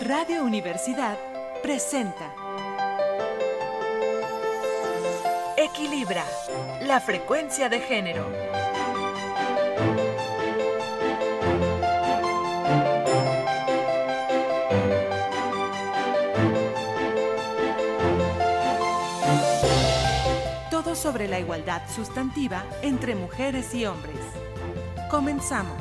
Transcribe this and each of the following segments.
Radio Universidad presenta Equilibra, la frecuencia de género. Todo sobre la igualdad sustantiva entre mujeres y hombres. Comenzamos.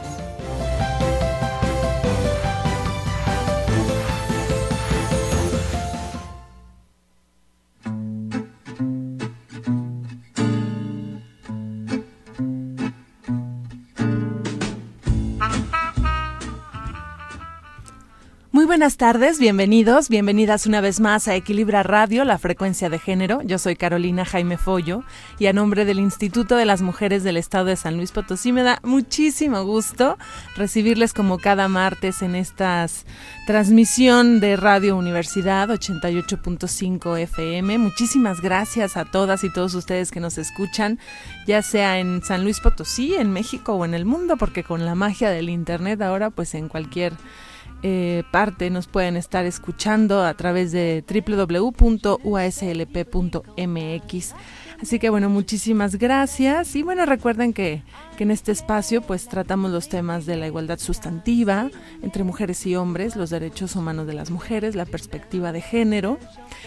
Muy buenas tardes, bienvenidos, bienvenidas una vez más a Equilibra Radio, la frecuencia de género. Yo soy Carolina Jaime Follo y a nombre del Instituto de las Mujeres del Estado de San Luis Potosí me da muchísimo gusto recibirles como cada martes en esta transmisión de Radio Universidad 88.5 FM. Muchísimas gracias a todas y todos ustedes que nos escuchan, ya sea en San Luis Potosí, en México o en el mundo, porque con la magia del internet ahora pues en cualquier parte nos pueden estar escuchando a través de www.uaslp.mx. Así que bueno, muchísimas gracias y bueno, recuerden que en este espacio pues tratamos los temas de la igualdad sustantiva entre mujeres y hombres, los derechos humanos de las mujeres, la perspectiva de género.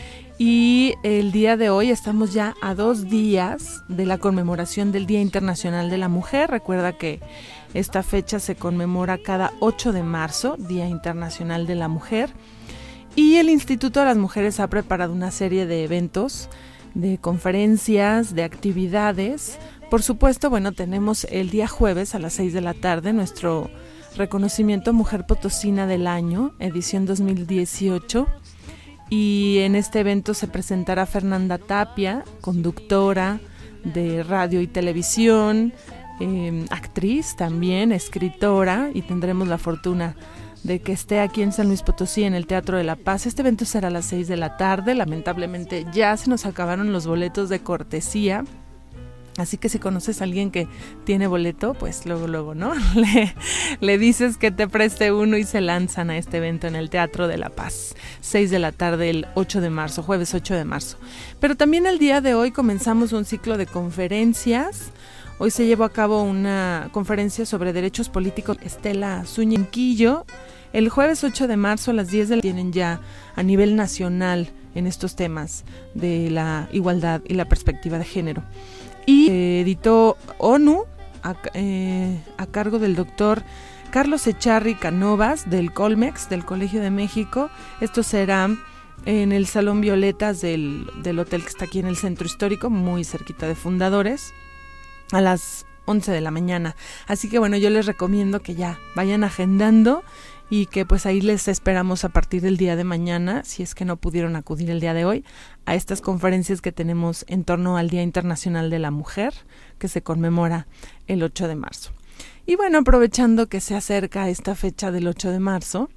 Y el día de hoy estamos ya a 2 días de la conmemoración del Día Internacional de la Mujer. Recuerda que esta fecha se conmemora cada 8 de marzo, Día Internacional de la Mujer. Y el Instituto de las Mujeres ha preparado una serie de eventos, de conferencias, de actividades. Por supuesto, bueno, tenemos el día jueves a las 6 de la tarde nuestro reconocimiento Mujer Potosina del Año, edición 2018. Y en este evento se presentará Fernanda Tapia, conductora de radio y televisión, actriz también, escritora, y tendremos la fortuna de que esté aquí en San Luis Potosí en el Teatro de la Paz. Este evento será a las 6 de la tarde, lamentablemente ya se nos acabaron los boletos de cortesía. Así que si conoces a alguien que tiene boleto, pues luego, ¿no? Le dices que te preste uno y se lanzan a este evento en el Teatro de la Paz. 6 de la tarde el 8 de marzo, jueves 8 de marzo. Pero también el día de hoy comenzamos un ciclo de conferencias. Hoy se llevó a cabo una conferencia sobre derechos políticos. Estela Zúñiga. El jueves 8 de marzo a las 10 de la tienen ya a nivel nacional en estos temas de la igualdad y la perspectiva de género. Y editó ONU a cargo del doctor Carlos Echarri Canovas del Colmex, del Colegio de México. Esto será en el Salón Violetas del hotel que está aquí en el Centro Histórico, muy cerquita de Fundadores, a las 11 de la mañana. Así que bueno, yo les recomiendo que ya vayan agendando y que pues ahí les esperamos a partir del día de mañana, si es que no pudieron acudir el día de hoy, a estas conferencias que tenemos en torno al Día Internacional de la Mujer, que se conmemora el 8 de marzo. Y bueno, aprovechando que se acerca esta fecha del 8 de marzo,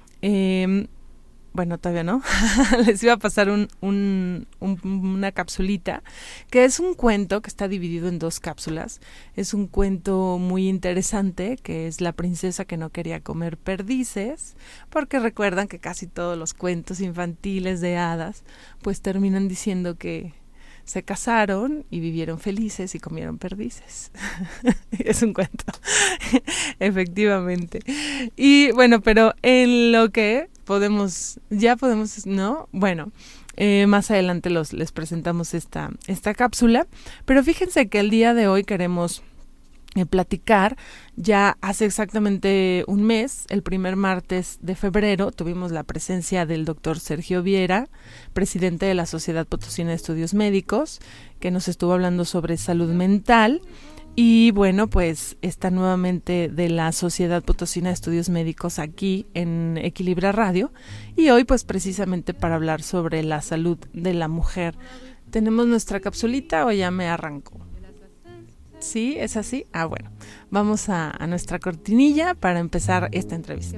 bueno, todavía no, les iba a pasar una capsulita, que es un cuento que está dividido en 2 cápsulas. Es un cuento muy interesante, que es La princesa que no quería comer perdices, porque recuerdan que casi todos los cuentos infantiles de hadas, pues terminan diciendo que se casaron y vivieron felices y comieron perdices. Es un cuento, efectivamente. Y bueno, pero en lo que podemos, ¿no? Bueno, más adelante les presentamos esta cápsula, pero fíjense que el día de hoy queremos platicar. Ya hace exactamente un mes, el primer martes de febrero, tuvimos la presencia del doctor Sergio Viera, presidente de la Sociedad Potosina de Estudios Médicos, que nos estuvo hablando sobre salud mental. Y bueno, pues está nuevamente de la Sociedad Potosina de Estudios Médicos aquí en Equilibra Radio. Y hoy pues precisamente para hablar sobre la salud de la mujer. ¿Tenemos nuestra capsulita o ya me arrancó? ¿Sí? ¿Es así? Ah, bueno. Vamos a nuestra cortinilla para empezar esta entrevista.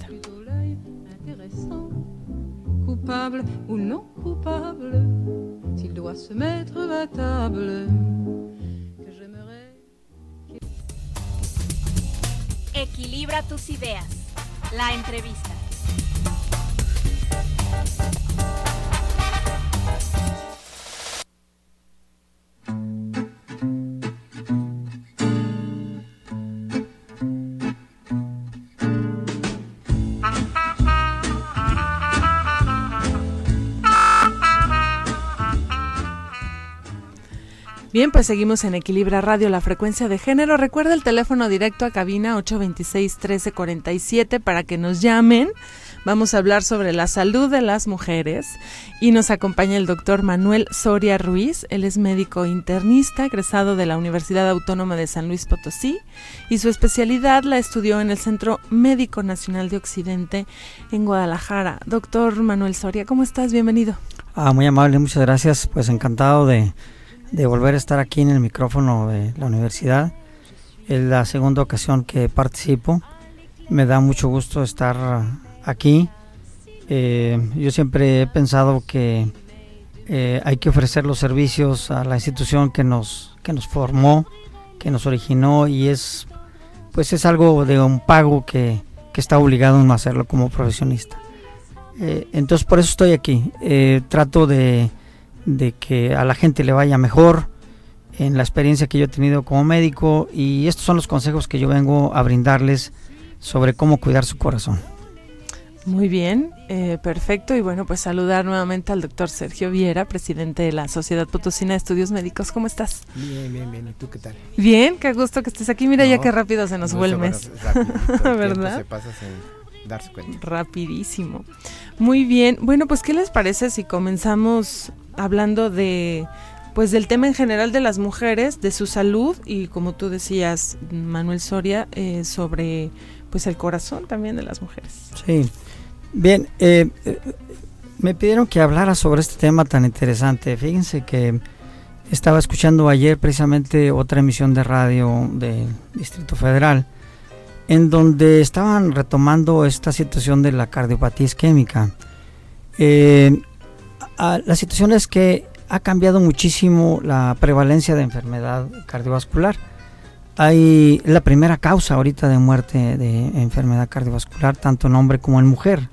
Coupable ou non coupable, s'il doit se mettre à table. Equilibra tus ideas. La entrevista. Bien, pues seguimos en Equilibra Radio, la frecuencia de género. Recuerda el teléfono directo a cabina 826-1347 para que nos llamen. Vamos a hablar sobre la salud de las mujeres y nos acompaña el doctor Manuel Soria Ruiz. Él es médico internista, egresado de la Universidad Autónoma de San Luis Potosí y su especialidad la estudió en el Centro Médico Nacional de Occidente en Guadalajara. Doctor Manuel Soria, ¿cómo estás? Bienvenido. Muy amable, muchas gracias. Pues encantado de volver a estar aquí en el micrófono de la universidad. Es la segunda ocasión que participo. Me da mucho gusto estar aquí. Yo siempre he pensado que hay que ofrecer los servicios a la institución que nos formó, que nos originó, y es algo de un pago que está obligado uno a hacerlo como profesionista. Entonces por eso estoy aquí. Trato de que a la gente le vaya mejor en la experiencia que yo he tenido como médico, y estos son los consejos que yo vengo a brindarles sobre cómo cuidar su corazón. Muy bien, perfecto. Y bueno, pues saludar nuevamente al doctor Sergio Viera, presidente de la Sociedad Potosina de Estudios Médicos. ¿Cómo estás? Bien. ¿Y tú qué tal? Bien, qué gusto que estés aquí. Mira, ya qué rápido se nos fue el mes. ¿Verdad? Se pasa sin darse cuenta. Rapidísimo. Muy bien. Bueno, pues ¿qué les parece si comenzamos hablando del tema en general de las mujeres, de su salud y, como tú decías, Manuel Soria, sobre el corazón también de las mujeres? Sí. Bien, me pidieron que hablara sobre este tema tan interesante. Fíjense que estaba escuchando ayer precisamente otra emisión de radio del Distrito Federal, en donde estaban retomando esta situación de la cardiopatía isquémica. La situación es que ha cambiado muchísimo la prevalencia de enfermedad cardiovascular. Hay la primera causa ahorita de muerte de enfermedad cardiovascular, tanto en hombre como en mujer.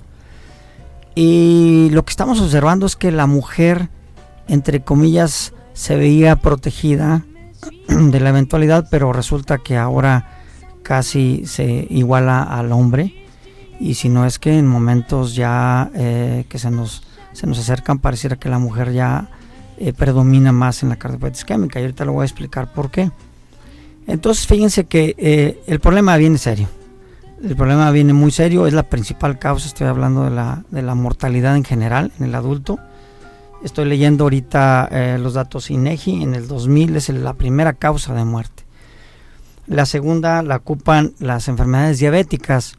Y lo que estamos observando es que la mujer, entre comillas, se veía protegida de la eventualidad, pero resulta que ahora casi se iguala al hombre, y si no es que en momentos ya que se nos acercan, pareciera que la mujer ya predomina más en la cardiopatía isquémica, y ahorita lo voy a explicar por qué. Entonces fíjense que el problema viene serio. El problema viene muy serio, es la principal causa. Estoy hablando de la mortalidad en general en el adulto. Estoy leyendo ahorita los datos INEGI. En el 2000 es la primera causa de muerte. La segunda la ocupan las enfermedades diabéticas,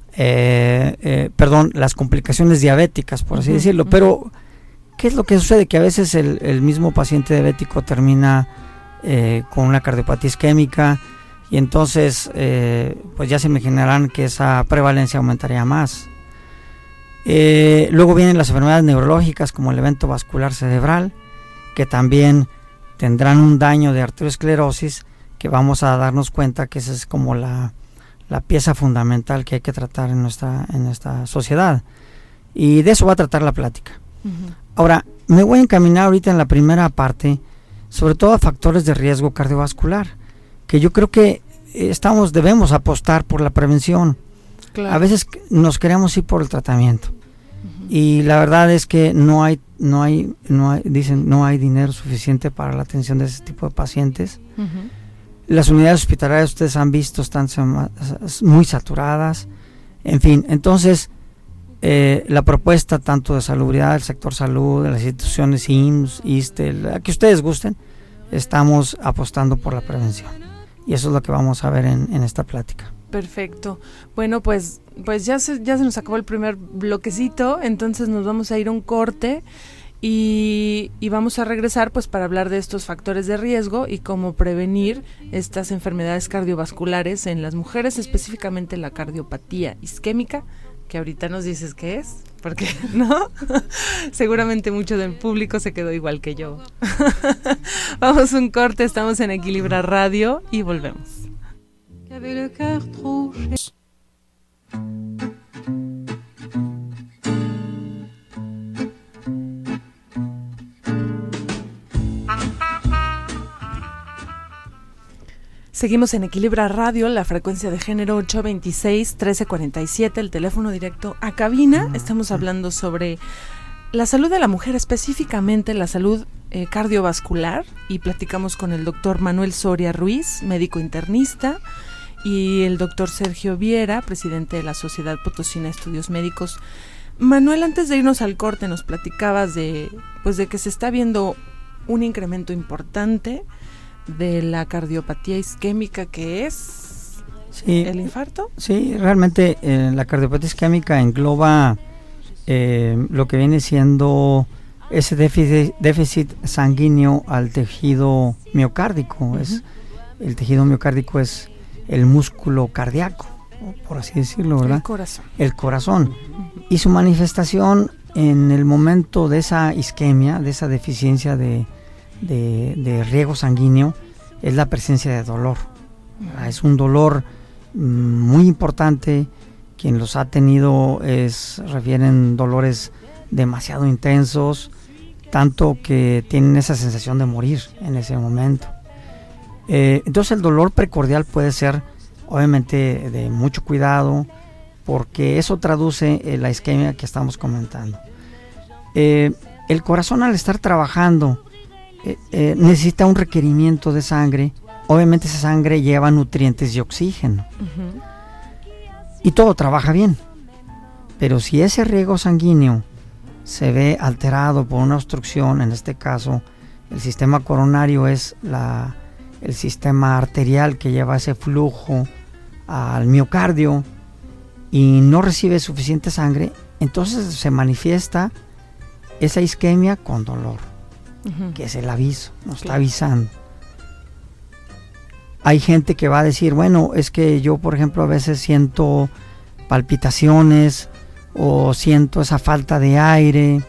las complicaciones diabéticas, por así decirlo. Pero ¿qué es lo que sucede? Que a veces el mismo paciente diabético termina con una cardiopatía isquémica, y entonces pues ya se imaginarán que esa prevalencia aumentaría más. Luego vienen las enfermedades neurológicas, como el evento vascular cerebral, que también tendrán un daño de arteriosclerosis, que vamos a darnos cuenta que esa es como la pieza fundamental que hay que tratar en nuestra sociedad, y de eso va a tratar la plática. Ahora, me voy a encaminar ahorita en la primera parte sobre todo a factores de riesgo cardiovascular, que yo creo que debemos apostar por la prevención. Claro. A veces nos queremos ir por el tratamiento, y la verdad es que no hay dinero suficiente para la atención de ese tipo de pacientes. Las unidades hospitalarias, ustedes han visto, están muy saturadas. En fin, entonces la propuesta tanto de salubridad, del sector salud, de las instituciones IMSS, ISSSTE, la que ustedes gusten, estamos apostando por la prevención, y eso es lo que vamos a ver en esta plática. Perfecto. Bueno, pues ya se nos acabó el primer bloquecito, entonces nos vamos a ir a un corte y vamos a regresar pues para hablar de estos factores de riesgo y cómo prevenir estas enfermedades cardiovasculares en las mujeres, específicamente la cardiopatía isquémica, que ahorita nos dices qué es, porque no, seguramente mucho del público se quedó igual que yo. Vamos a un corte, estamos en Equilibra Radio y volvemos. Seguimos en Equilibra Radio, la frecuencia de género 826-1347, el teléfono directo a cabina. Estamos hablando sobre la salud de la mujer, específicamente la salud cardiovascular, y platicamos con el doctor Manuel Soria Ruiz, médico internista, y el doctor Sergio Viera, presidente de la Sociedad Potosina de Estudios Médicos. Manuel, antes de irnos al corte, nos platicabas de que se está viendo un incremento importante de la cardiopatía isquémica, que es el infarto. Sí, realmente la cardiopatía isquémica engloba lo que viene siendo ese déficit sanguíneo al tejido miocárdico. El tejido miocárdico es el músculo cardíaco, por así decirlo, ¿verdad? El corazón. Y su manifestación en el momento de esa isquemia, de esa deficiencia de riego sanguíneo, es la presencia de dolor. Es un dolor muy importante. Quien los ha tenido refieren dolores demasiado intensos, tanto que tienen esa sensación de morir en ese momento. Entonces el dolor precordial puede ser obviamente de mucho cuidado, porque eso traduce la isquemia que estamos comentando. El corazón, al estar trabajando, necesita un requerimiento de sangre. Obviamente esa sangre lleva nutrientes y oxígeno. Y todo trabaja bien. Pero si ese riego sanguíneo se ve alterado por una obstrucción, en este caso el sistema coronario es el sistema arterial que lleva ese flujo al miocardio, y no recibe suficiente sangre, entonces se manifiesta esa isquemia con dolor, que es el aviso, nos está avisando. Hay gente que va a decir, bueno, es que yo, por ejemplo, a veces siento palpitaciones o siento esa falta de aire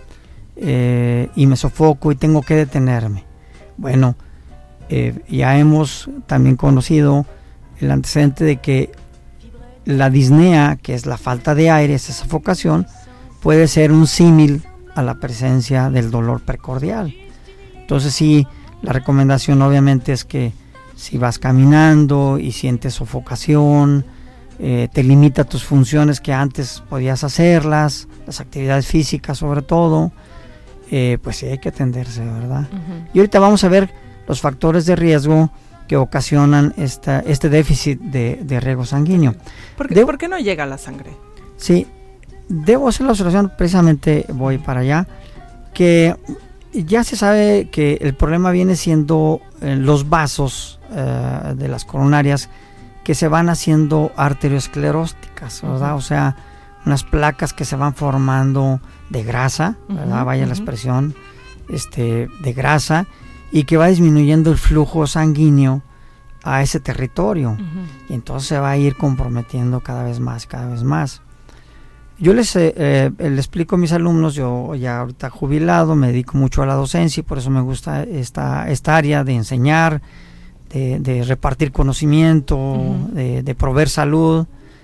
y me sofoco y tengo que detenerme. Bueno, ya hemos también conocido el antecedente de que la disnea, que es la falta de aire, esa sofocación, puede ser un símil a la presencia del dolor precordial. Entonces sí, la recomendación obviamente es que si vas caminando y sientes sofocación, te limita tus funciones que antes podías hacerlas, las actividades físicas sobre todo, pues sí hay que atenderse, ¿verdad? Y ahorita vamos a ver los factores de riesgo que ocasionan este déficit de riego sanguíneo. ¿Por qué no llega la sangre? Sí, debo hacer la observación, precisamente voy para allá, que ya se sabe que el problema viene siendo los vasos de las coronarias que se van haciendo arterioscleróticas, ¿verdad? O sea, unas placas que se van formando de grasa, ¿verdad? Vaya la expresión, de grasa, y que va disminuyendo el flujo sanguíneo a ese territorio, y entonces se va a ir comprometiendo cada vez más. Yo les explico a mis alumnos, yo ya ahorita jubilado, me dedico mucho a la docencia y por eso me gusta esta área de enseñar, de repartir conocimiento, de proveer salud,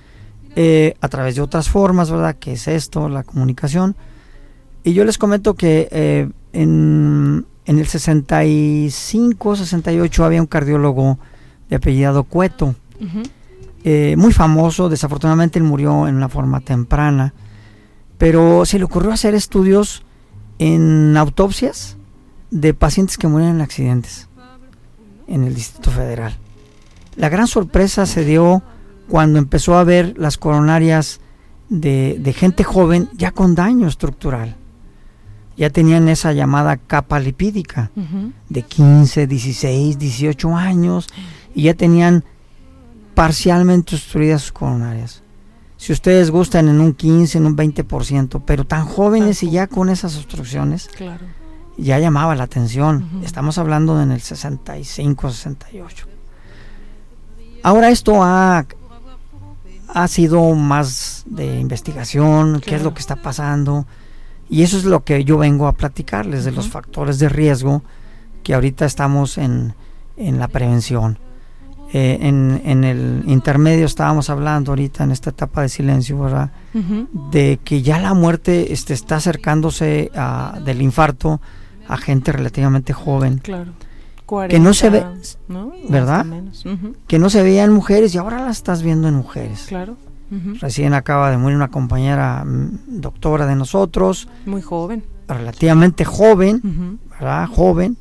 a través de otras formas, ¿verdad? Que es esto, la comunicación. Y yo les comento que en el 65, 68 había un cardiólogo de apellidado Cueto, muy famoso. Desafortunadamente él murió en una forma temprana, pero se le ocurrió hacer estudios en autopsias de pacientes que mueren en accidentes en el Distrito Federal. La gran sorpresa se dio cuando empezó a ver las coronarias de gente joven ya con daño estructural. Ya tenían esa llamada capa lipídica de 15, 16, 18 años y ya tenían parcialmente obstruidas sus coronarias. Si ustedes gustan, en un 15, en un 20%, pero tan jóvenes y ya con esas obstrucciones, claro, ya llamaba la atención. Estamos hablando en el 65, 68. Ahora esto ha sido más de investigación, claro. ¿Qué es lo que está pasando? Y eso es lo que yo vengo a platicarles, de los factores de riesgo que ahorita estamos en la prevención. En el intermedio estábamos hablando ahorita en esta etapa de silencio, ¿verdad? De que ya la muerte está acercándose del infarto a gente relativamente joven. Claro. 40, que no se ve, ¿no? ¿verdad? Que no se veía en mujeres y ahora la estás viendo en mujeres. Claro. Recién acaba de morir una compañera doctora de nosotros. Muy joven. relativamente joven, Ujú. ¿verdad? Joven,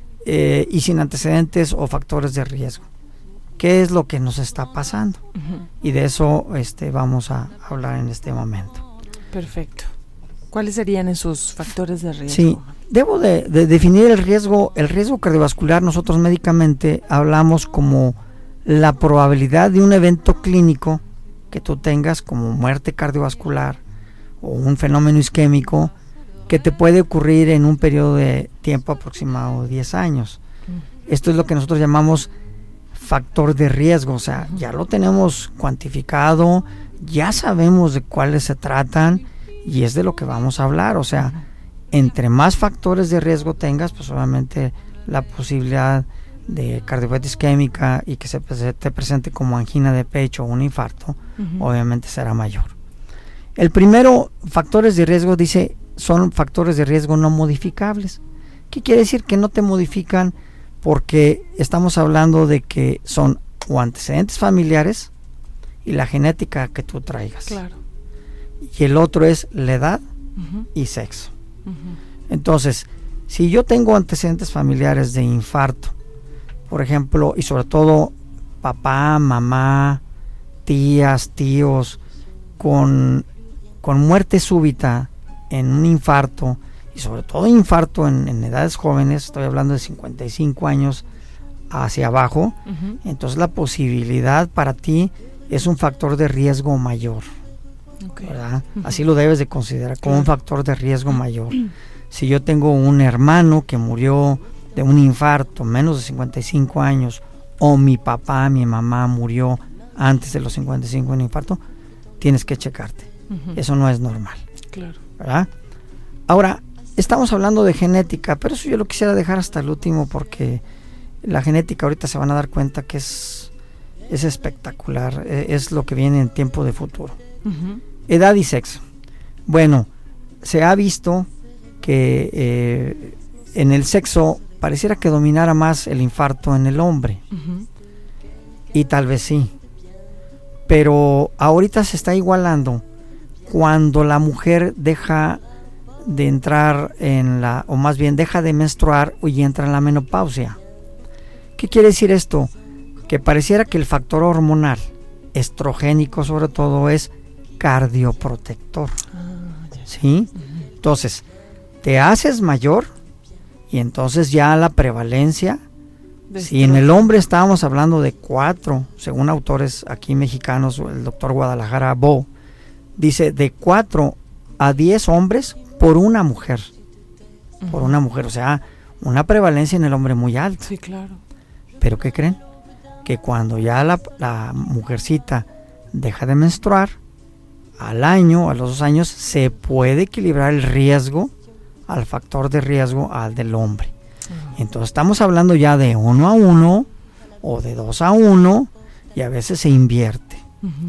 y sin antecedentes o factores de riesgo. ¿Qué es lo que nos está pasando? Ujú. Y de eso vamos a hablar en este momento. Perfecto. ¿Cuáles serían esos factores de riesgo? Sí, debo de definir el riesgo. El riesgo cardiovascular, nosotros médicamente hablamos como la probabilidad de un evento clínico que tú tengas, como muerte cardiovascular o un fenómeno isquémico, que te puede ocurrir en un periodo de tiempo aproximado de 10 años. Esto es lo que nosotros llamamos factor de riesgo, o sea, ya lo tenemos cuantificado, ya sabemos de cuáles se tratan y es de lo que vamos a hablar. O sea, entre más factores de riesgo tengas, pues obviamente la posibilidad de cardiopatía isquémica y que se te presente como angina de pecho o un infarto, obviamente será mayor. El primero, factores de riesgo, dice, son factores de riesgo no modificables. ¿Qué quiere decir? Que no te modifican, porque estamos hablando de que son o antecedentes familiares y la genética que tú traigas. Claro. Y el otro es la edad y sexo. Entonces, si yo tengo antecedentes familiares de infarto, por ejemplo, y sobre todo papá, mamá, tías, tíos, con muerte súbita en un infarto, y sobre todo infarto en edades jóvenes, estoy hablando de 55 años hacia abajo, entonces la posibilidad para ti es un factor de riesgo mayor, ¿verdad? Así lo debes de considerar como un factor de riesgo mayor. Si yo tengo un hermano que murió de un infarto menos de 55 años, o mi papá, mi mamá murió antes de los 55 en un infarto, tienes que checarte. Eso no es normal. Claro. ¿Verdad? Ahora, estamos hablando de genética, pero eso yo lo quisiera dejar hasta el último, porque la genética ahorita se van a dar cuenta que es espectacular, es lo que viene en tiempo de futuro. Edad y sexo. Bueno, se ha visto que en el sexo pareciera que dominara más el infarto en el hombre, y tal vez sí, pero ahorita se está igualando cuando la mujer deja de entrar o más bien deja de menstruar y entra en la menopausia. ¿Qué quiere decir esto? Que pareciera que el factor hormonal, estrogénico sobre todo, es cardioprotector. ¿Sí? Entonces, te haces mayor y entonces ya la prevalencia, si en el hombre estábamos hablando de 4, según autores aquí mexicanos, el doctor Guadalajara Bo, dice de 4 a 10 hombres por una mujer. Por una mujer, o sea, una prevalencia en el hombre muy alta. Sí, claro. Pero ¿qué creen? Que cuando ya la mujercita deja de menstruar, al año, a los 2 años, se puede equilibrar el riesgo al factor de riesgo al del hombre. Entonces estamos hablando ya de 1 a 1 o de 2 a 1, y a veces se invierte.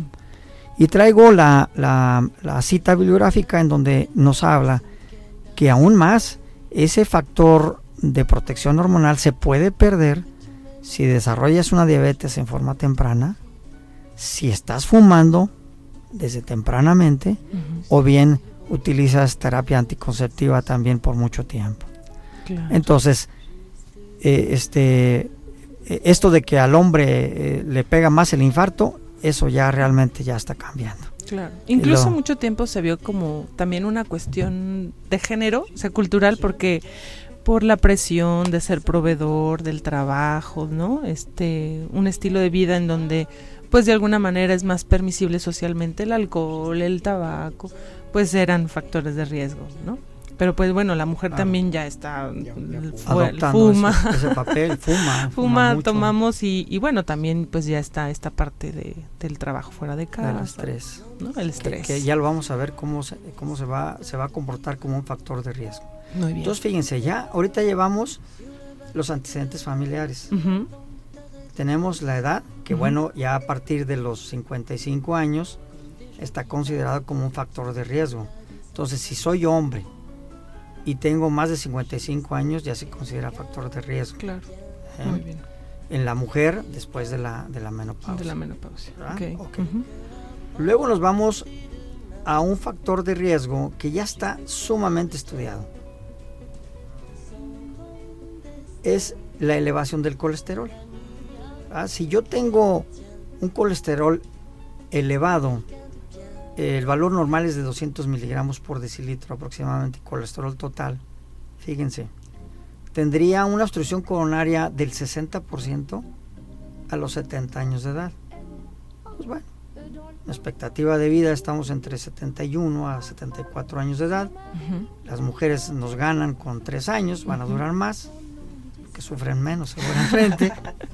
Y traigo la cita bibliográfica en donde nos habla que aún más ese factor de protección hormonal se puede perder si desarrollas una diabetes en forma temprana, si estás fumando desde tempranamente, o bien utilizas terapia anticonceptiva también por mucho tiempo. Claro. Entonces, esto de que al hombre le pega más el infarto, eso ya realmente ya está cambiando. Claro. Incluso mucho tiempo se vio como también una cuestión de género, o sea, cultural, porque por la presión de ser proveedor del trabajo, ¿no? Un estilo de vida en donde pues de alguna manera es más permisible socialmente el alcohol, el tabaco, pues eran factores de riesgo, ¿no? Pero pues bueno, la mujer también ya está fuma ese papel, fuma mucho. Tomamos y bueno, también pues ya está esta parte del trabajo fuera de casa, el estrés, ¿no? El estrés. Que ya lo vamos a ver cómo se va a comportar como un factor de riesgo. Muy bien. Entonces fíjense, ya ahorita llevamos los antecedentes familiares. Tenemos la edad, que bueno, ya a partir de los 55 años está considerado como un factor de riesgo. Entonces, si soy hombre y tengo más de 55 años, ya se considera factor de riesgo. Claro. Muy bien. En la mujer, después de la menopausia. De la menopausia. Okay. Luego nos vamos a un factor de riesgo que ya está sumamente estudiado, es la elevación del colesterol. Si yo tengo un colesterol elevado, el valor normal es de 200 miligramos por decilitro aproximadamente, colesterol total. Fíjense, tendría una obstrucción coronaria del 60% a los 70 años de edad. Pues bueno, la expectativa de vida estamos entre 71 a 74 años de edad. Las mujeres nos ganan con 3 años, van a durar más, que sufren menos seguramente.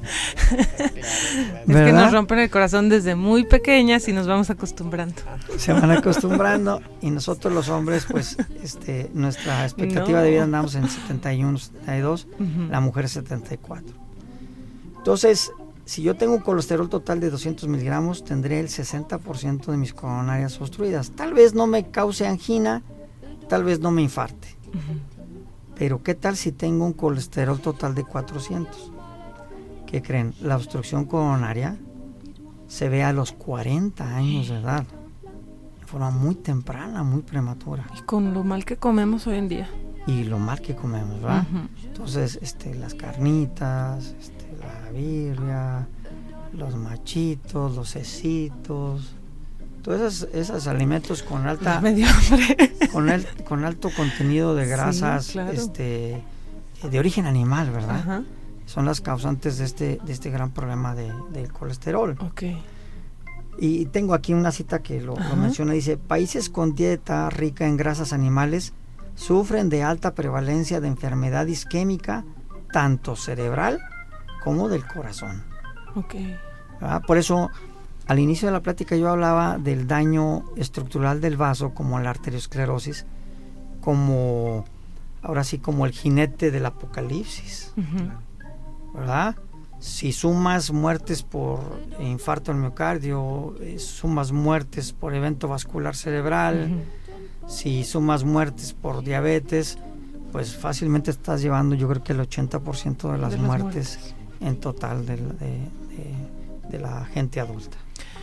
Es que nos rompen el corazón desde muy pequeñas y nos vamos acostumbrando. Se van acostumbrando y nosotros los hombres, pues, nuestra expectativa de vida andamos en 71, 72, la mujer 74. Entonces, si yo tengo un colesterol total de 200 miligramos, tendré el 60% de mis coronarias obstruidas. Tal vez no me cause angina, tal vez no me infarte. Pero ¿qué tal si tengo un colesterol total de 400? ¿Qué creen? La obstrucción coronaria se ve a los 40 años de edad, de forma muy temprana, muy prematura. Y con lo mal que comemos hoy en día. Y lo mal que comemos, ¿verdad? Entonces, las carnitas, la birria, los machitos, los cecitos, todos esos alimentos con alta con alto contenido de grasas, sí, claro, de origen animal, ¿verdad? Ajá. Son las causantes de este gran problema del colesterol. Okay. Y tengo aquí una cita que lo menciona, dice: países con dieta rica en grasas animales sufren de alta prevalencia de enfermedad isquémica, tanto cerebral como del corazón. Okay. ¿Verdad? Por eso, al inicio de la plática yo hablaba del daño estructural del vaso, como la arteriosclerosis, como, ahora sí, como el jinete del apocalipsis, ¿verdad? Si sumas muertes por infarto al miocardio, sumas muertes por evento vascular cerebral, si sumas muertes por diabetes, pues fácilmente estás llevando, yo creo que el 80% de las muertes en total de la gente adulta.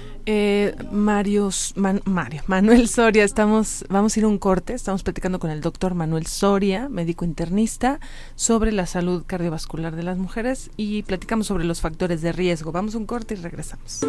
Manuel Soria, vamos a ir a un corte. Estamos platicando con el doctor Manuel Soria, médico internista, sobre la salud cardiovascular de las mujeres y platicamos sobre los factores de riesgo. Vamos a un corte y regresamos.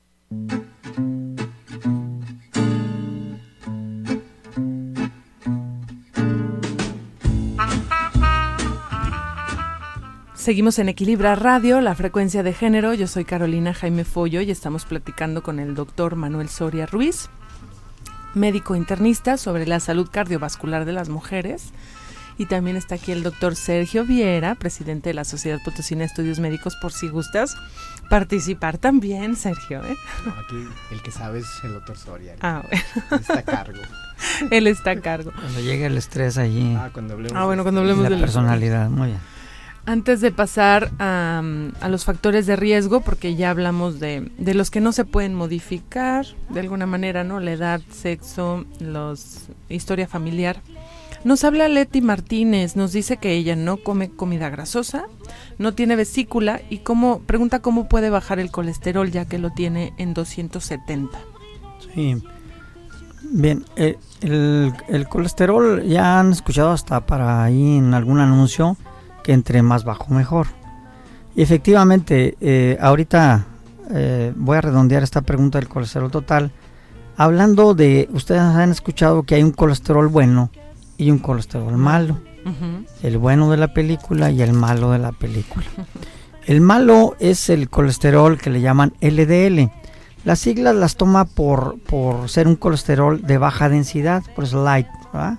Seguimos en Equilibra Radio, la frecuencia de género. Yo soy Carolina Jaime Follo y estamos platicando con el doctor Manuel Soria Ruiz, médico internista, sobre la salud cardiovascular de las mujeres. Y también está aquí el doctor Sergio Viera, presidente de la Sociedad Potosina de Estudios Médicos, por si gustas participar también, Sergio. No, aquí el que sabe es el doctor Soria. Bueno. Él está a cargo. Él está a cargo. Cuando llegue el estrés allí. Cuando hablemos cuando hablemos de la personalidad, muy bien. Antes de pasar a los factores de riesgo, porque ya hablamos de los que no se pueden modificar de alguna manera, ¿no? La edad, sexo, historia familiar. Nos habla Leti Martínez, nos dice que ella no come comida grasosa, no tiene vesícula y pregunta cómo puede bajar el colesterol ya que lo tiene en 270. Sí, bien, el colesterol ya han escuchado hasta para ahí en algún anuncio que entre más bajo mejor. Y efectivamente, ahorita voy a redondear esta pregunta del colesterol total, hablando de, ustedes han escuchado que hay un colesterol bueno y un colesterol malo, el bueno de la película y el malo de la película. El malo es el colesterol que le llaman LDL. Las siglas las toma por ser un colesterol de baja densidad, por eso light, ¿verdad?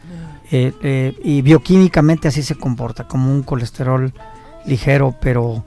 Y bioquímicamente así se comporta, como un colesterol ligero, pero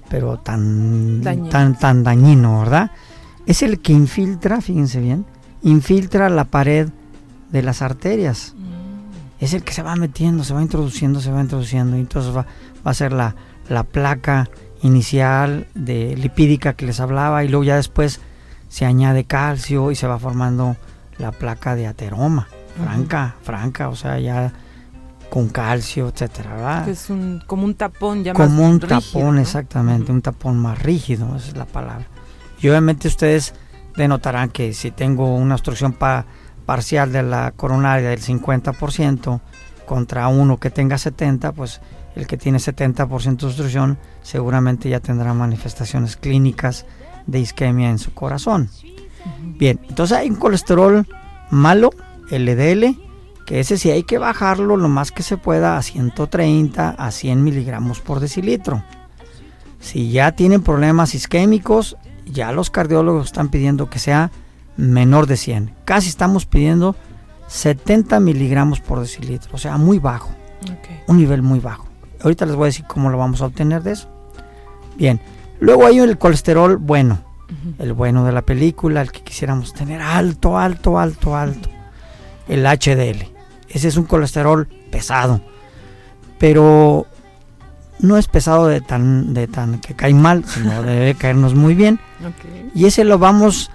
tan dañino, ¿verdad? Es el que infiltra, fíjense bien, infiltra la pared de las arterias. Es el que se va metiendo, se va introduciendo, y entonces va a ser la placa inicial de lipídica que les hablaba, y luego ya después se añade calcio y se va formando la placa de ateroma. Franca, o sea, ya con calcio, etcétera, ¿verdad? Es como un tapón ya como más un rígido, tapón, ¿no? Exactamente, un tapón más rígido, esa es la palabra. Y obviamente ustedes denotarán que si tengo una obstrucción parcial de la coronaria del 50%, contra uno que tenga 70, pues el que tiene 70% de obstrucción seguramente ya tendrá manifestaciones clínicas de isquemia en su corazón. Bien, entonces hay un colesterol malo, LDL, que ese sí hay que bajarlo lo más que se pueda a 130 a 100 miligramos por decilitro. Si ya tienen problemas isquémicos, ya los cardiólogos están pidiendo que sea menor de 100. Casi estamos pidiendo 70 miligramos por decilitro, o sea, muy bajo, un nivel muy bajo. Ahorita les voy a decir cómo lo vamos a obtener de eso. Bien, luego hay el colesterol bueno, el bueno de la película, el que quisiéramos tener alto, el HDL. Ese es un colesterol pesado, pero no es pesado de tan que cae mal, sino debe caernos muy bien. Y ese lo vamos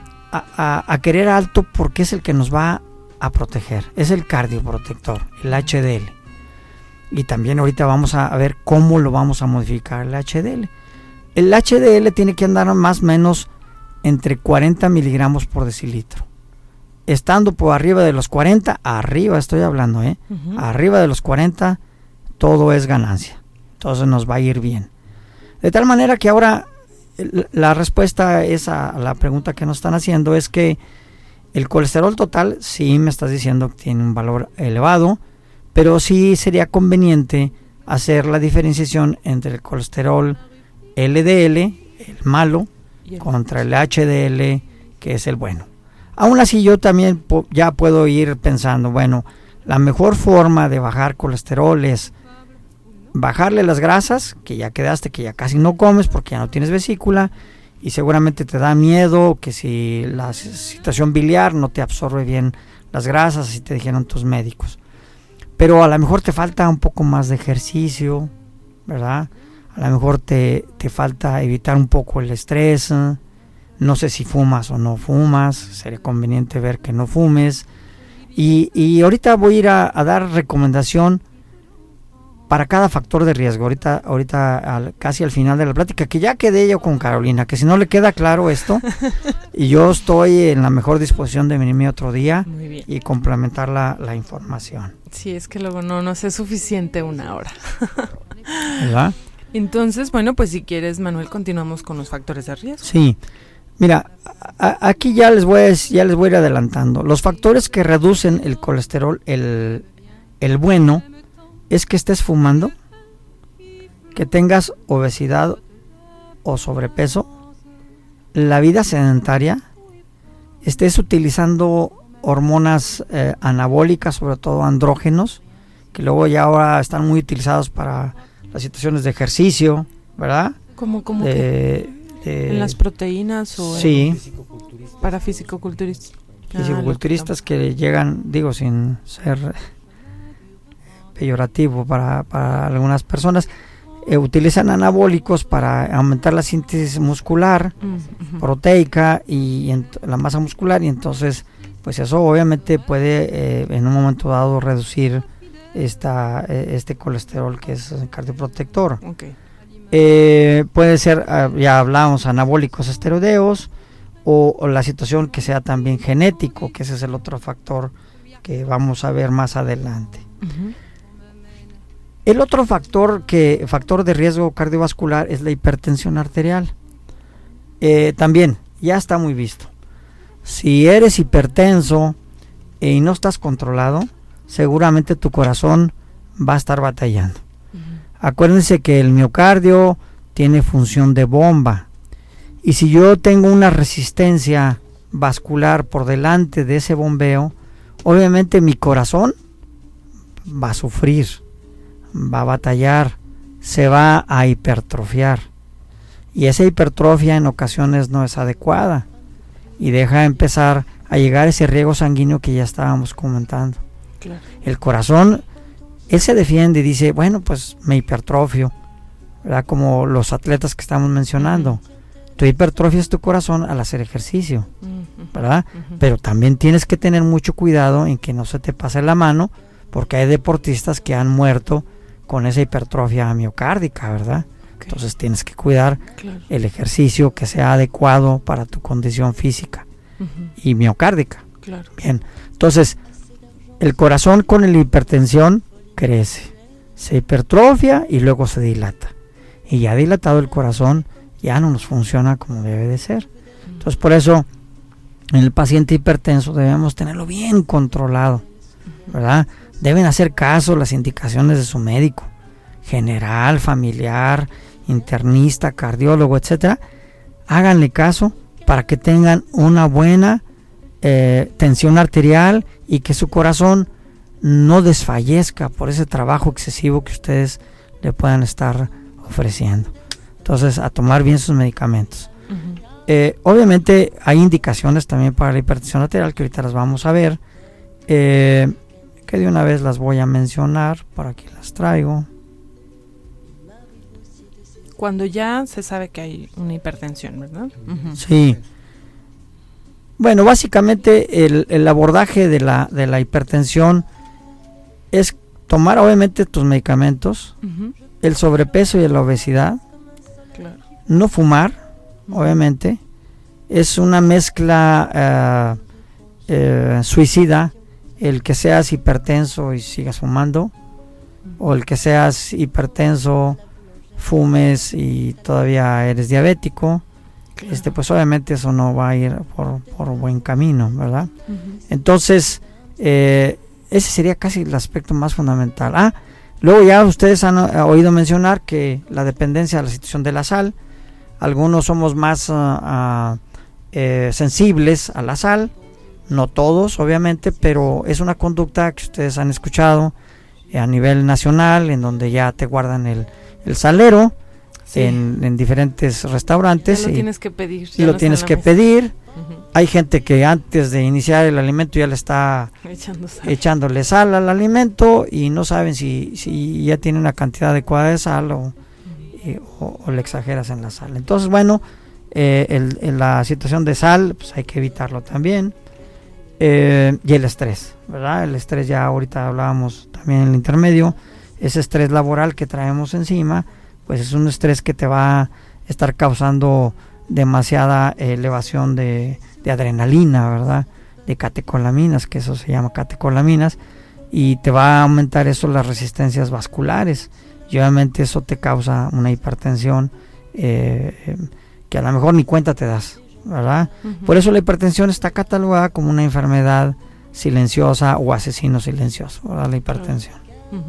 a querer alto porque es el que nos va a proteger, es el cardioprotector, el HDL. Y también ahorita vamos a ver cómo lo vamos a modificar el HDL. El HDL tiene que andar más o menos entre 40 miligramos por decilitro. Estando por arriba de los 40, arriba estoy hablando, arriba de los 40, todo es ganancia. Entonces nos va a ir bien. De tal manera que ahora la respuesta es a la pregunta que nos están haciendo, es que el colesterol total, sí me estás diciendo que tiene un valor elevado, pero sí sería conveniente hacer la diferenciación entre el colesterol LDL, el malo, contra el HDL, que es el bueno. Aún así yo también ya puedo ir pensando, bueno, la mejor forma de bajar colesterol es bajarle las grasas, que ya quedaste, que ya casi no comes porque ya no tienes vesícula, y seguramente te da miedo que si la situación biliar no te absorbe bien las grasas, así te dijeron tus médicos. Pero a lo mejor te falta un poco más de ejercicio, ¿verdad? A lo mejor te falta evitar un poco el estrés. No sé si fumas o no fumas, sería conveniente ver que no fumes. Y ahorita voy a ir a dar recomendación para cada factor de riesgo. Ahorita casi al final de la plática, que ya quedé yo con Carolina, que si no le queda claro esto, y yo estoy en la mejor disposición de venirme otro día y complementar la información. Sí, es que luego no es suficiente una hora. ¿Verdad? Entonces, bueno, pues si quieres, Manuel, continuamos con los factores de riesgo. Sí, mira, aquí ya les voy a ir adelantando. Los factores que reducen el colesterol, el bueno, es que estés fumando, que tengas obesidad o sobrepeso, la vida sedentaria, estés utilizando hormonas anabólicas, sobre todo andrógenos, que luego ya ahora están muy utilizados para las situaciones de ejercicio, ¿verdad? ¿Cómo en las proteínas o sí, para fisicoculturistas? Fisicoculturistas que llegan, digo, sin ser peyorativo para algunas personas, utilizan anabólicos para aumentar la síntesis muscular, proteica y la masa muscular, y entonces pues eso obviamente puede en un momento dado reducir este colesterol que es cardioprotector. Puede ser, ya hablamos, anabólicos esteroideos, o la situación que sea también genético, que ese es el otro factor que vamos a ver más adelante. El otro factor de riesgo cardiovascular es la hipertensión arterial. También ya está muy visto. Si eres hipertenso y no estás controlado, seguramente tu corazón va a estar batallando. Acuérdense que el miocardio tiene función de bomba, y si yo tengo una resistencia vascular por delante de ese bombeo, obviamente mi corazón va a sufrir, va a batallar, se va a hipertrofiar, y esa hipertrofia en ocasiones no es adecuada y deja empezar a llegar ese riego sanguíneo que ya estábamos comentando. Claro. El corazón, él se defiende y dice, bueno, pues me hipertrofio, ¿verdad? Como los atletas que estamos mencionando. Tú hipertrofias tu corazón al hacer ejercicio, ¿verdad? Pero también tienes que tener mucho cuidado en que no se te pase la mano, porque hay deportistas que han muerto con esa hipertrofia miocárdica, ¿verdad? Entonces tienes que cuidar el ejercicio que sea adecuado para tu condición física y miocárdica. Bien, entonces el corazón con la hipertensión crece, se hipertrofia y luego se dilata. Y ya dilatado el corazón, ya no nos funciona como debe de ser. Entonces, por eso, en el paciente hipertenso debemos tenerlo bien controlado, ¿verdad? Deben hacer caso a las indicaciones de su médico, general, familiar, internista, cardiólogo, etcétera. Háganle caso para que tengan una buena tensión arterial y que su corazón no desfallezca por ese trabajo excesivo que ustedes le puedan estar ofreciendo. Entonces, a tomar bien sus medicamentos. Obviamente hay indicaciones también para la hipertensión arterial que ahorita las vamos a ver, que de una vez las voy a mencionar. Por aquí las traigo. Cuando ya se sabe que hay una hipertensión, ¿verdad? Sí. Bueno, básicamente el abordaje de la hipertensión es tomar obviamente tus medicamentos, el sobrepeso y la obesidad, claro. No fumar, obviamente, es una mezcla suicida el que seas hipertenso y sigas fumando, o el que seas hipertenso, fumes y todavía eres diabético. Claro. Pues obviamente eso no va a ir por buen camino, ¿verdad? Entonces, ese sería casi el aspecto más fundamental. Luego ya ustedes han oído mencionar que la dependencia de la situación de la sal, algunos somos más sensibles a la sal, no todos obviamente, pero es una conducta que ustedes han escuchado a nivel nacional, en donde ya te guardan el salero, sí, en diferentes restaurantes. Ya lo tienes que pedir. Y lo tienes que pedir. Hay gente que antes de iniciar el alimento ya le está echándole sal al alimento y no saben si ya tiene una cantidad adecuada de sal o le exageras en la sal. Entonces, bueno, en la situación de sal, pues hay que evitarlo también. Y el estrés, ¿verdad? El estrés, ya ahorita hablábamos también en el intermedio, ese estrés laboral que traemos encima, pues es un estrés que te va a estar causando demasiada elevación de adrenalina, ¿verdad? De catecolaminas, que eso se llama catecolaminas, y te va a aumentar eso las resistencias vasculares, y obviamente eso te causa una hipertensión que a lo mejor ni cuenta te das, ¿verdad? Por eso la hipertensión está catalogada como una enfermedad silenciosa o asesino silencioso, ¿verdad? La hipertensión.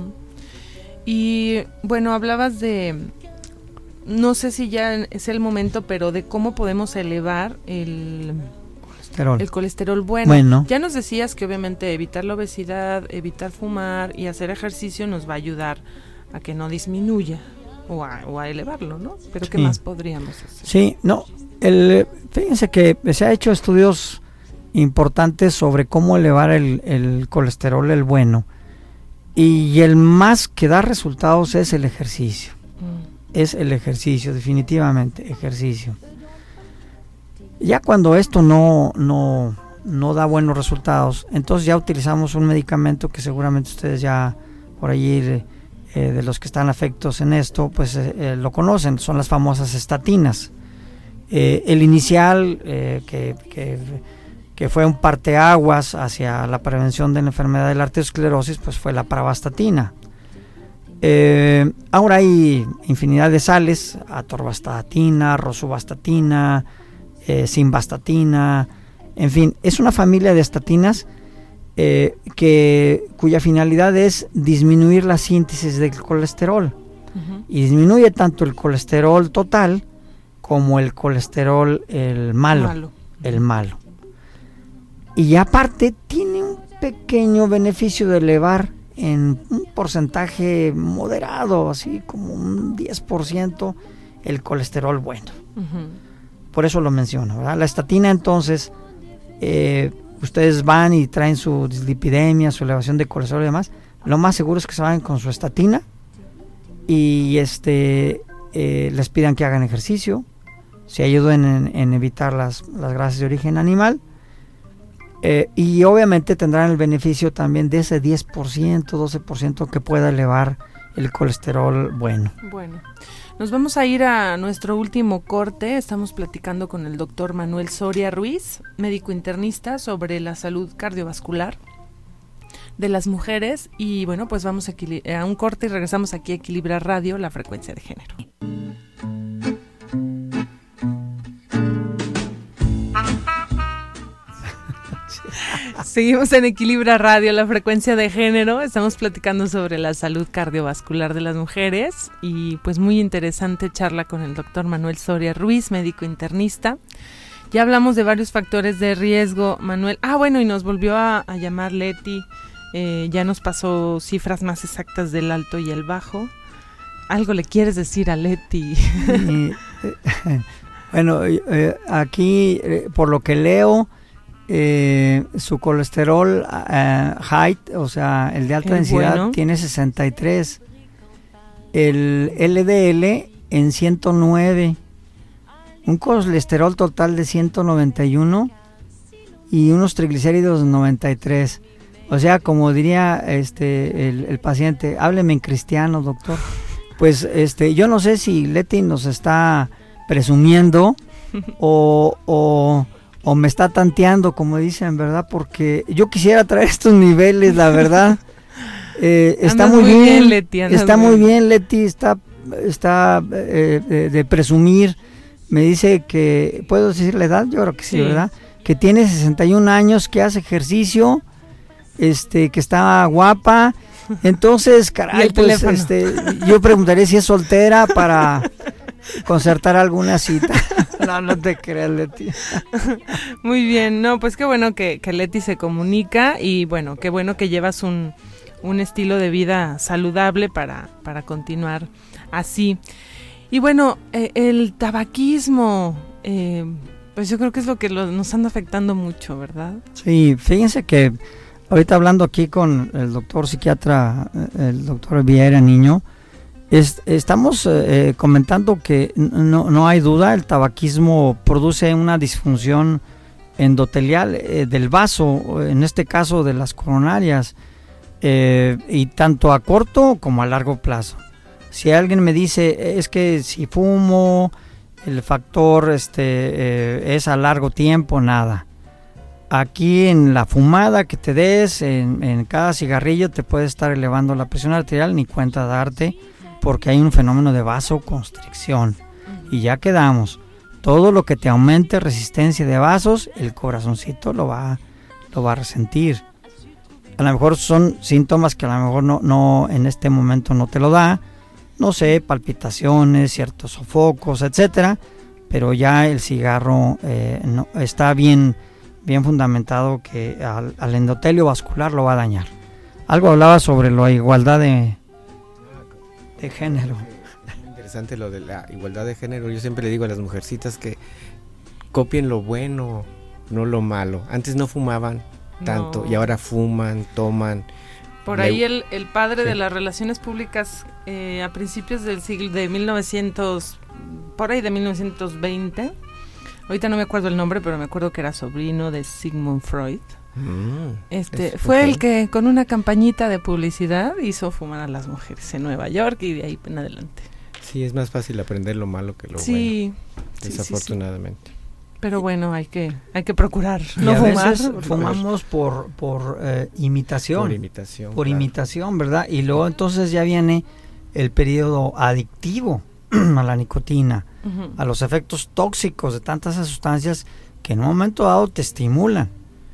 Y bueno, hablabas de, no sé si ya es el momento, pero de cómo podemos elevar el colesterol bueno. Ya nos decías que obviamente evitar la obesidad, evitar fumar y hacer ejercicio nos va a ayudar a que no disminuya o a elevarlo, ¿no? Pero sí. ¿Qué más podríamos hacer? Sí, no, fíjense que se ha hecho estudios importantes sobre cómo elevar el colesterol, el bueno, y el más que da resultados es el ejercicio. Es el ejercicio, definitivamente, ejercicio. Ya cuando esto no da buenos resultados, entonces ya utilizamos un medicamento que seguramente ustedes ya por allí, de los que están afectos en esto, pues lo conocen, son las famosas estatinas. El inicial, que fue un parteaguas hacia la prevención de la enfermedad de la arteriosclerosis, pues fue la pravastatina. Ahora hay infinidad de sales, atorvastatina, rosuvastatina, simvastatina, en fin, es una familia de estatinas cuya finalidad es disminuir la síntesis del colesterol, y disminuye tanto el colesterol total como el colesterol el malo. Y aparte tiene un pequeño beneficio de elevar en un porcentaje moderado, así como un 10%, el colesterol bueno. Por eso lo menciono, ¿verdad? La estatina, entonces, ustedes van y traen su dislipidemia, su elevación de colesterol y demás, lo más seguro es que se vayan con su estatina y les pidan que hagan ejercicio, se ayuden en evitar las grasas de origen animal, y obviamente tendrán el beneficio también de ese 10%, 12% que pueda elevar el colesterol bueno. Bueno, nos vamos a ir a nuestro último corte. Estamos platicando con el doctor Manuel Soria Ruiz, médico internista, sobre la salud cardiovascular. de las mujeres. Y bueno, pues vamos a un corte y regresamos aquí a Equilibra Radio, la frecuencia de género. Seguimos en Equilibra Radio, la frecuencia de género. Estamos platicando sobre la salud cardiovascular de las mujeres y pues muy interesante charla con el doctor Manuel Soria Ruiz, médico internista. Ya hablamos de varios factores de riesgo, Manuel. Bueno, y nos volvió a llamar Leti. Ya nos pasó cifras más exactas del alto y el bajo. ¿Algo le quieres decir a Leti? Bueno, aquí, por lo que leo, su colesterol high, o sea, el de alta densidad, bueno, tiene 63. El LDL en 109. Un colesterol total de 191 y unos triglicéridos 93. O sea, como diría el paciente, hábleme en cristiano, doctor. Pues yo no sé si Leti nos está presumiendo o me está tanteando, como dicen, ¿verdad? Porque yo quisiera traer estos niveles, la verdad. Está muy bien, Leti. Está muy bien, Leti. Está de presumir. Me dice que, ¿puedo decir la edad? Yo creo que sí, ¿verdad? Que tiene 61 años, que hace ejercicio, que está guapa. Entonces, caray, pues, yo preguntaré si es soltera para concertar alguna cita. No te creas, Leti. Muy bien, no, pues qué bueno que Leti se comunica y bueno, qué bueno que llevas un estilo de vida saludable para continuar así. Y bueno, el tabaquismo, pues yo creo que es lo que nos anda afectando mucho, ¿verdad? Sí, fíjense que ahorita hablando aquí con el doctor psiquiatra, el doctor Vieira Niño, estamos comentando que no hay duda, el tabaquismo produce una disfunción endotelial del vaso, en este caso de las coronarias, y tanto a corto como a largo plazo. Si alguien me dice, es que si fumo, el factor es a largo tiempo, nada. Aquí en la fumada que te des, en cada cigarrillo te puede estar elevando la presión arterial, ni cuenta darte, porque hay un fenómeno de vasoconstricción. Y ya quedamos. Todo lo que te aumente resistencia de vasos, el corazoncito lo va a resentir. A lo mejor son síntomas que a lo mejor no en este momento no te lo da. No sé, palpitaciones, ciertos sofocos, etcétera, pero ya el cigarro no, está bien fundamentado que al endotelio vascular lo va a dañar. Algo hablaba sobre la igualdad de género. Interesante lo de la igualdad de género. Yo siempre le digo a las mujercitas que copien lo bueno, no lo malo. Antes no fumaban tanto y ahora fuman, toman. Por ahí el padre de las relaciones públicas a principios del siglo de 1900, por ahí de 1920, ahorita no me acuerdo el nombre, pero me acuerdo que era sobrino de Sigmund Freud. Fue el que con una campañita de publicidad hizo fumar a las mujeres en Nueva York y de ahí en adelante. Sí, es más fácil aprender lo malo que lo bueno, desafortunadamente. Sí. Pero bueno, hay que procurar no fumar. Fumamos por imitación. Por imitación, ¿verdad? Y luego entonces ya viene el periodo adictivo a la nicotina, a los efectos tóxicos de tantas sustancias que en un momento dado te estimulan,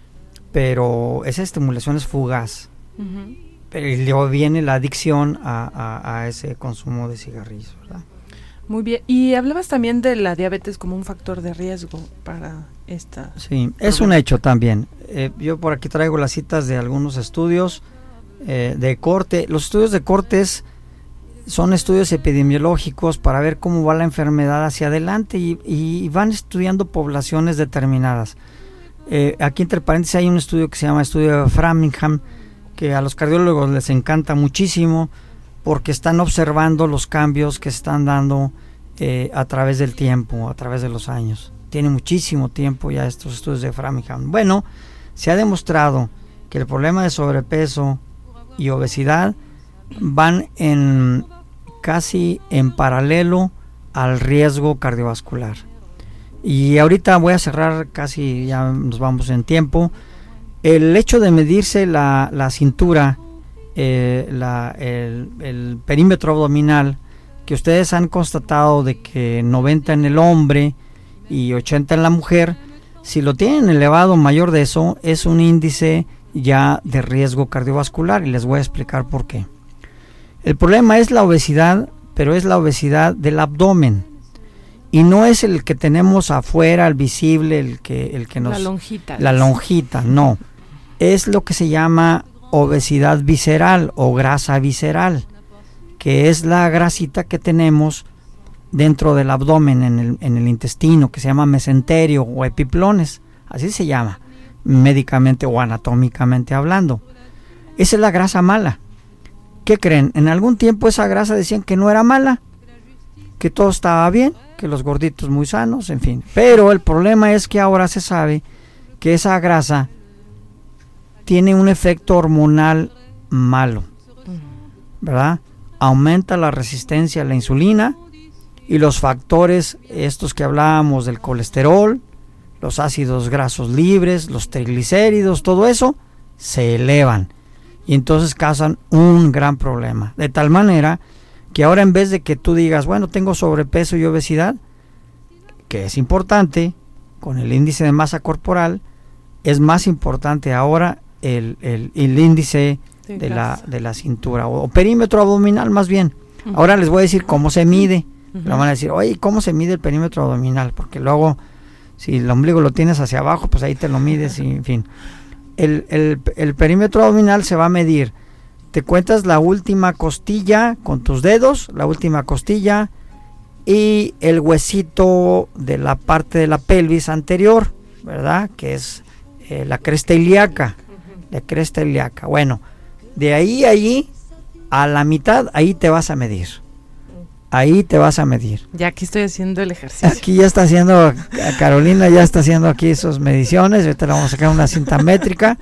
pero esa estimulación es fugaz. Pero y luego viene la adicción a ese consumo de cigarrillos, ¿verdad? Muy bien, y hablabas también de la diabetes como un factor de riesgo para esta... Sí, es un hecho también. Yo por aquí traigo las citas de algunos estudios de corte. Los estudios de cortes son estudios epidemiológicos para ver cómo va la enfermedad hacia adelante y van estudiando poblaciones determinadas. Aquí entre paréntesis hay un estudio que se llama estudio de Framingham, que a los cardiólogos les encanta muchísimo, porque están observando los cambios que se están dando a través del tiempo, a través de los años. Tiene muchísimo tiempo ya estos estudios de Framingham. Bueno, se ha demostrado que el problema de sobrepeso y obesidad van casi en paralelo al riesgo cardiovascular. Y ahorita voy a cerrar, casi ya nos vamos en tiempo. El hecho de medirse la cintura, el perímetro abdominal, que ustedes han constatado de que 90 en el hombre y 80 en la mujer, si lo tienen elevado mayor de eso, es un índice ya de riesgo cardiovascular, y les voy a explicar por qué. El problema es la obesidad, pero es la obesidad del abdomen, y no es el que tenemos afuera, el visible, el que nos... La lonjita, no. Es lo que se llama obesidad visceral o grasa visceral, que es la grasita que tenemos dentro del abdomen, en el intestino, que se llama mesenterio o epiplones, así se llama, médicamente o anatómicamente hablando. Esa es la grasa mala. ¿Qué creen? En algún tiempo esa grasa decían que no era mala, que todo estaba bien, que los gorditos muy sanos, en fin. Pero el problema es que ahora se sabe que esa grasa tiene un efecto hormonal malo, ¿verdad? Aumenta la resistencia a la insulina, y los factores estos que hablábamos del colesterol, los ácidos grasos libres, los triglicéridos, todo eso se elevan, y entonces causan un gran problema, de tal manera que ahora, en vez de que tú digas, bueno, tengo sobrepeso y obesidad, que es importante, con el índice de masa corporal, es más importante ahora el índice de la cintura, o perímetro abdominal más bien. Ahora les voy a decir cómo se mide. Lo van a decir, oye, ¿cómo se mide el perímetro abdominal? Porque luego, si el ombligo lo tienes hacia abajo, pues ahí te lo mides, y en fin. El perímetro abdominal se va a medir. Te cuentas la última costilla con tus dedos, la última costilla, y el huesito de la parte de la pelvis anterior, ¿verdad? Que es la cresta ilíaca. La cresta ilíaca. Bueno, de ahí a la mitad, ahí te vas a medir. Ahí te vas a medir. Ya aquí estoy haciendo el ejercicio. Aquí ya está haciendo, Carolina ya está haciendo aquí sus mediciones. Ahorita le vamos a sacar una cinta métrica.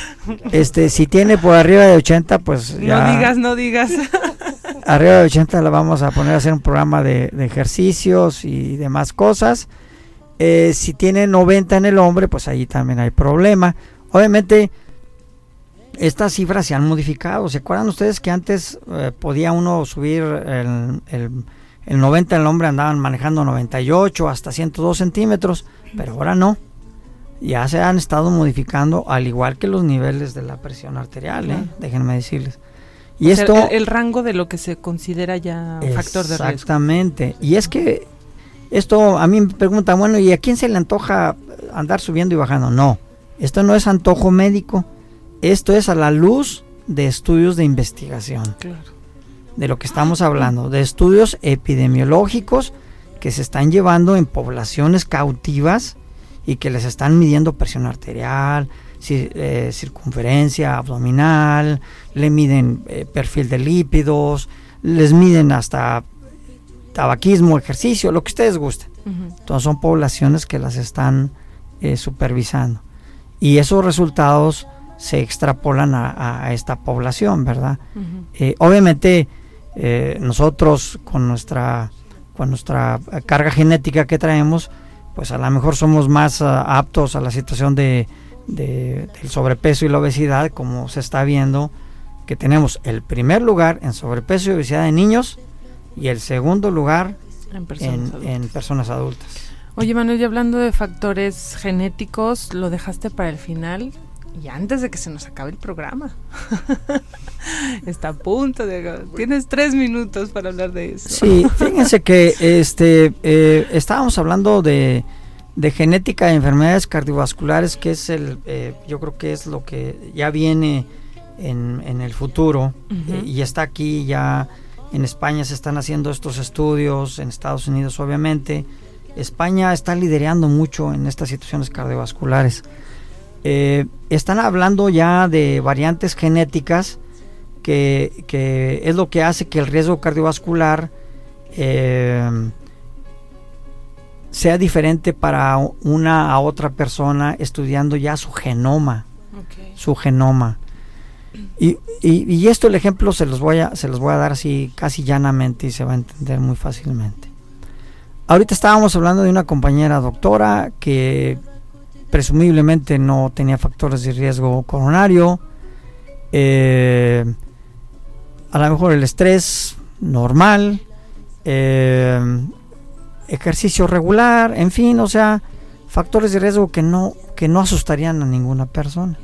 Si tiene por arriba de 80, pues ya... No digas. Arriba de 80 la vamos a poner a hacer un programa de ejercicios y demás cosas. Si tiene 90 en el hombre, pues ahí también hay problema. Obviamente, estas cifras se han modificado. ¿Se acuerdan ustedes que antes podía uno subir el 90 en el hombre? Andaban manejando 98 hasta 102 centímetros, pero ahora no. Ya se han estado modificando, al igual que los niveles de la presión arterial, déjenme decirles. Y esto, el rango de lo que se considera ya un factor de riesgo. Exactamente. Y es que esto, a mí me preguntan, bueno, ¿y a quién se le antoja andar subiendo y bajando? No, esto no es antojo médico. Esto es a la luz de estudios de investigación, claro, de lo que estamos hablando, de estudios epidemiológicos que se están llevando en poblaciones cautivas y que les están midiendo presión arterial, circunferencia abdominal, le miden perfil de lípidos, les miden hasta tabaquismo, ejercicio, lo que ustedes gusten. Entonces son poblaciones que las están supervisando, y esos resultados se extrapolan a esta población, ¿verdad? Obviamente nosotros con nuestra carga genética que traemos, pues a lo mejor somos más aptos a la situación del sobrepeso y la obesidad, como se está viendo que tenemos el primer lugar en sobrepeso y obesidad de niños y el segundo lugar en personas adultas. Oye, Manuel, y hablando de factores genéticos, lo dejaste para el final y antes de que se nos acabe el programa. Está a punto de... Tienes 3 minutos para hablar de eso. Sí, fíjense que estábamos hablando de genética de enfermedades cardiovasculares, que es yo creo que es lo que ya viene en el futuro, y está aquí ya. En España se están haciendo estos estudios, en Estados Unidos obviamente. España está liderando mucho en estas situaciones cardiovasculares. Están hablando ya de variantes genéticas que es lo que hace que el riesgo cardiovascular sea diferente para una a otra persona, estudiando ya su genoma. Su genoma. Y esto, el ejemplo se los voy a dar así casi llanamente, y se va a entender muy fácilmente. Ahorita estábamos hablando de una compañera doctora que presumiblemente no tenía factores de riesgo coronario, a lo mejor el estrés normal, ejercicio regular, en fin, o sea, factores de riesgo que no asustarían a ninguna persona.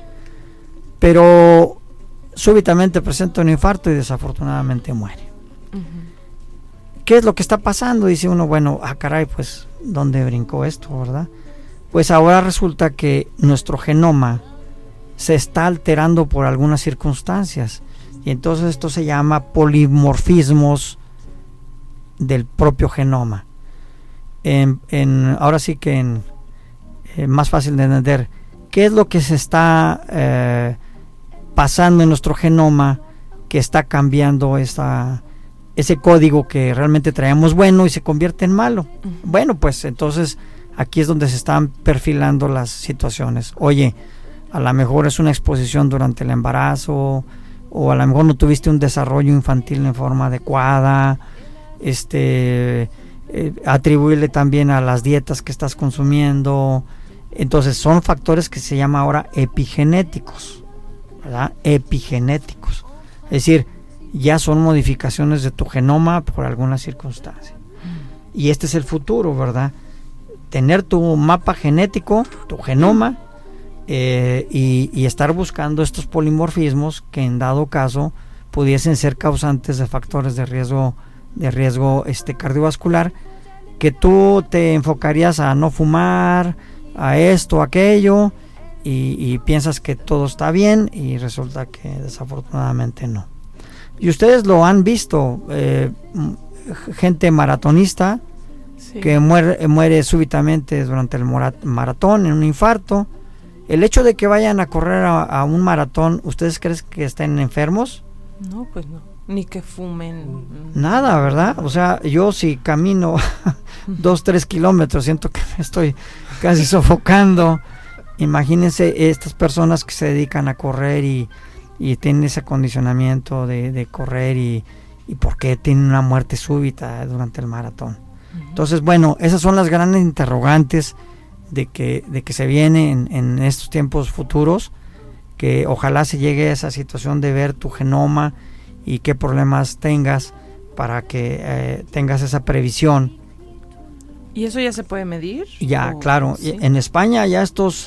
Pero súbitamente presenta un infarto y desafortunadamente muere. ¿Qué es lo que está pasando? Dice uno, bueno, caray, pues, ¿dónde brincó esto, verdad? Pues ahora resulta que nuestro genoma se está alterando por algunas circunstancias, y entonces esto se llama polimorfismos del propio genoma. Ahora sí que más fácil de entender, ¿qué es lo que se está pasando en nuestro genoma que está cambiando ese código que realmente traemos bueno y se convierte en malo? Bueno, pues entonces aquí es donde se están perfilando las situaciones. Oye, a lo mejor es una exposición durante el embarazo, o a lo mejor no tuviste un desarrollo infantil en forma adecuada, atribuirle también a las dietas que estás consumiendo. Entonces son factores que se llaman ahora epigenéticos, ¿verdad? Epigenéticos, es decir, ya son modificaciones de tu genoma por alguna circunstancia. Y este es el futuro, ¿verdad? Tener tu mapa genético, tu genoma, y estar buscando estos polimorfismos que en dado caso pudiesen ser causantes de factores de riesgo cardiovascular, que tú te enfocarías a no fumar, a esto, aquello, y piensas que todo está bien, y resulta que desafortunadamente no. Y ustedes lo han visto, gente maratonista, sí, que muere súbitamente durante el maratón en un infarto. El hecho de que vayan a correr a un maratón, ¿ustedes creen que estén enfermos? No, pues no, ni que fumen. Nada, ¿verdad? O sea, yo si camino 2-3 kilómetros siento que me estoy casi sofocando. Imagínense estas personas que se dedican a correr y tienen ese acondicionamiento de correr, y por qué tienen una muerte súbita durante el maratón. Entonces, bueno, esas son las grandes interrogantes de que se viene en estos tiempos futuros, que ojalá se llegue a esa situación de ver tu genoma y qué problemas tengas para que tengas esa previsión. ¿Y eso ya se puede medir? Ya, claro. ¿Sí? En España ya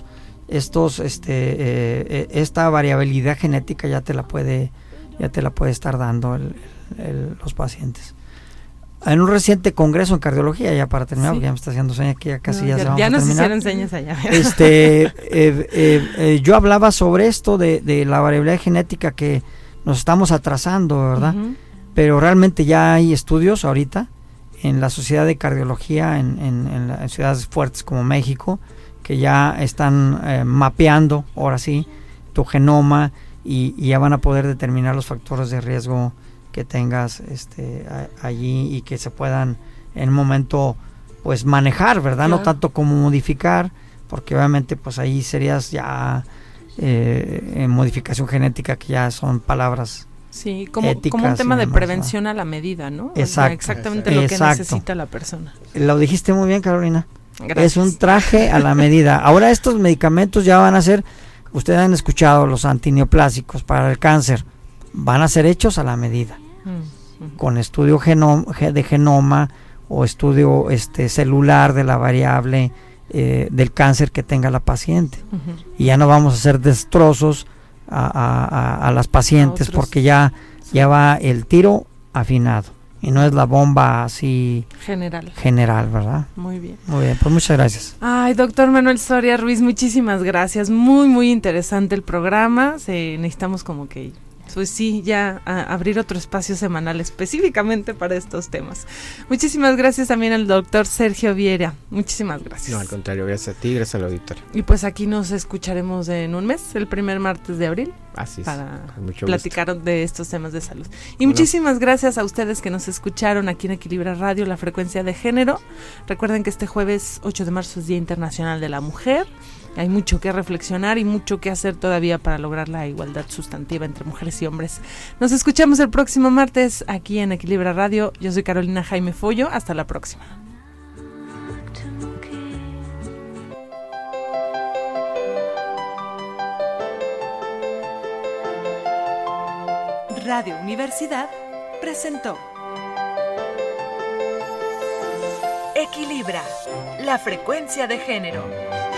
esta variabilidad genética ya te la puede estar dando los pacientes. En un reciente congreso en cardiología, ya para terminar, sí, porque ya me está haciendo señas que ya casi ya se vamos a terminar. Ya nos hicieron señas allá. Yo hablaba sobre esto de la variabilidad genética, que nos estamos atrasando, ¿verdad? Pero realmente ya hay estudios ahorita en la Sociedad de Cardiología en ciudades fuertes como México, que ya están mapeando, ahora sí, tu genoma, y ya van a poder determinar los factores de riesgo que tengas allí, y que se puedan en un momento pues manejar, ¿verdad? Claro. No tanto como modificar, porque obviamente pues ahí serías ya en modificación genética, que ya son palabras, sí, como un tema de prevención a la medida, ¿no? Exacto. O sea, exactamente lo que necesita la persona. Lo dijiste muy bien, Carolina. Gracias. Es un traje a la medida. Ahora estos medicamentos ya van a ser, ustedes han escuchado los antineoplásicos para el cáncer, van a ser hechos a la medida, con estudio de genoma o estudio celular de la variable del cáncer que tenga la paciente, y ya no vamos a hacer destrozos a las pacientes, porque ya va el tiro afinado y no es la bomba así general, ¿verdad? Muy bien, pues muchas gracias. Ay, doctor Manuel Soria Ruiz, muchísimas gracias, muy muy interesante el programa. Necesitamos como que, pues sí, ya abrir otro espacio semanal específicamente para estos temas. Muchísimas gracias también al doctor Sergio Viera. Muchísimas gracias. No, al contrario, gracias a ti, gracias al auditorio. Y pues aquí nos escucharemos en un mes, el primer martes de abril. Así es, para platicar de estos temas de salud. Y muchísimas gracias a ustedes que nos escucharon aquí en Equilibra Radio, la frecuencia de género. Recuerden que este jueves 8 de marzo es Día Internacional de la Mujer. Hay mucho que reflexionar y mucho que hacer todavía para lograr la igualdad sustantiva entre mujeres y hombres. Nos escuchamos el próximo martes aquí en Equilibra Radio. Yo soy Carolina Jaime Follo. Hasta la próxima. Radio Universidad presentó Equilibra, la frecuencia de género.